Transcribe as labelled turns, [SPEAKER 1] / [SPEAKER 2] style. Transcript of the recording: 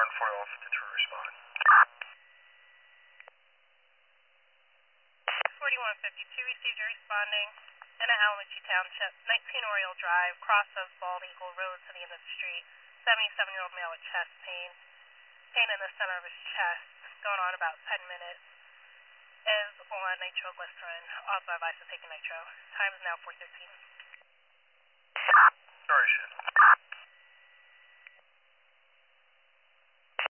[SPEAKER 1] and 4152 to respond.
[SPEAKER 2] 4152 received a responding in a Alamogee Township, 19 Oriole Drive, cross of Bald Eagle Road to the end of the street. 77-year-old male with chest pain. Pain in the center of his chest, going on about 10 minutes. Is on nitroglycerin, also advised to take nitro. Time is now 4:13.
[SPEAKER 1] Duration.